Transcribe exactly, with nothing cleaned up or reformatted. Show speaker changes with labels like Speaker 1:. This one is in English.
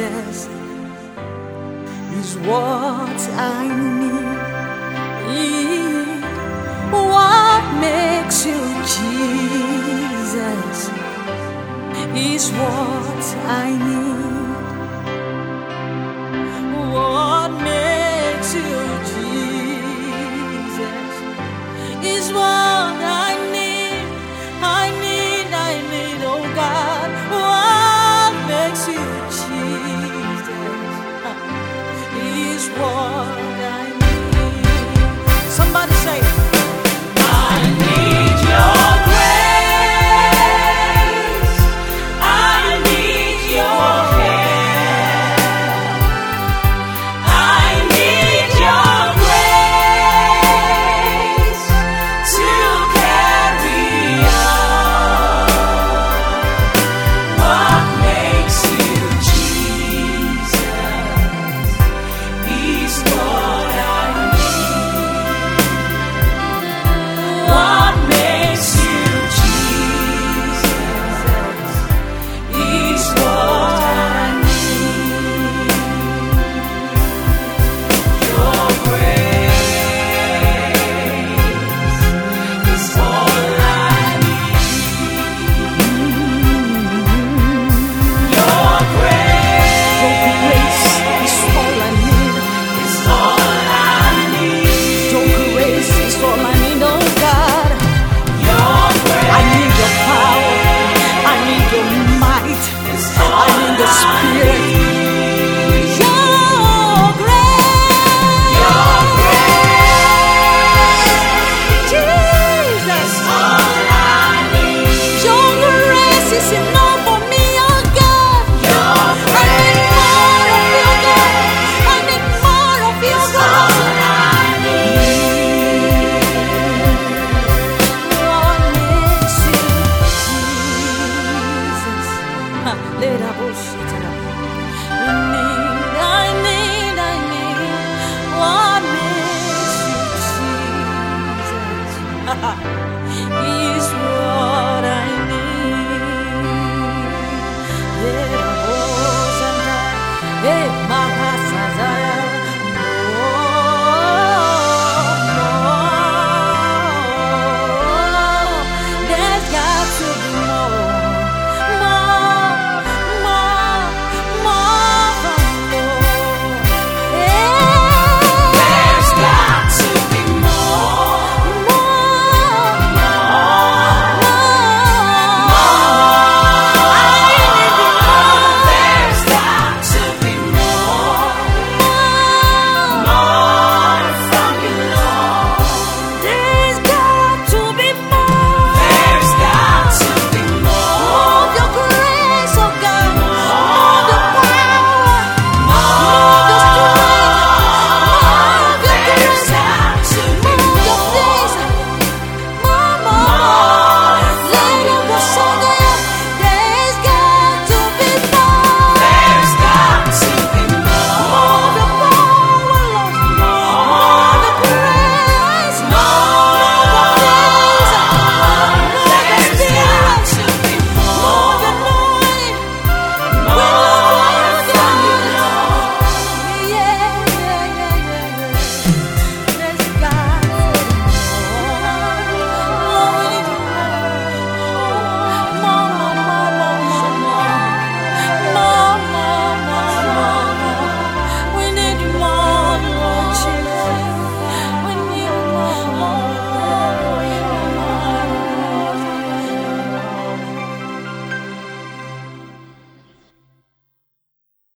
Speaker 1: Jesus is what I need. What makes you Jesus is what I need. What makes you Jesus is what I need. I need, I need, oh God. What makes you Jesus is what I need. Somebody say, I need your grace. I need your care. I need your grace to carry on. What makes you Jesus is what I need. What makes you Jesus is what I need. Your grace is all I need. Your grace is all I need. Is all I need. Your grace is all I need, oh God. Your grace. I need your power. I need your might. I need the Spirit. Your grace. Your grace. Jesus. All I need. Your grace is enough for me, oh God. Your grace. I need more of you, God. I need more of you, God. All I need. What makes you Jesus? Ha, let our bullshit out. I need, I need, I need. What makes you Jesus?